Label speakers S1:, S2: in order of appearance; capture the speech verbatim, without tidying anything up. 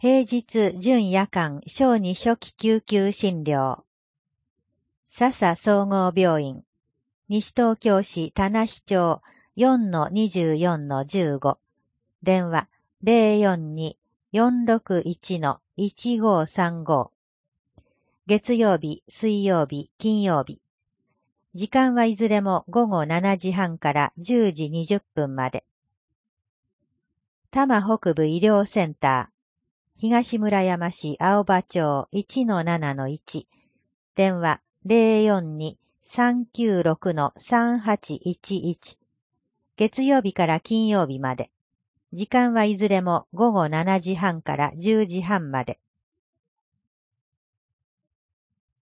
S1: 平日準夜間小児初期救急診療。笹総合病院。西東京市田無町 よんのにじゅうよんのじゅうご。電話 ゼロよんに よんろくいちのいちごさんご。月曜日、水曜日、金曜日。時間はいずれも午後しちじはんからじゅうじにじゅっぷんまで。多摩北部医療センター。東村山市青葉町 いちのななのいち。電話 ゼロよんに さんきゅうろくのさんはちいちいち。月曜日から金曜日まで。時間はいずれも午後しちじはんからじゅうじはんまで。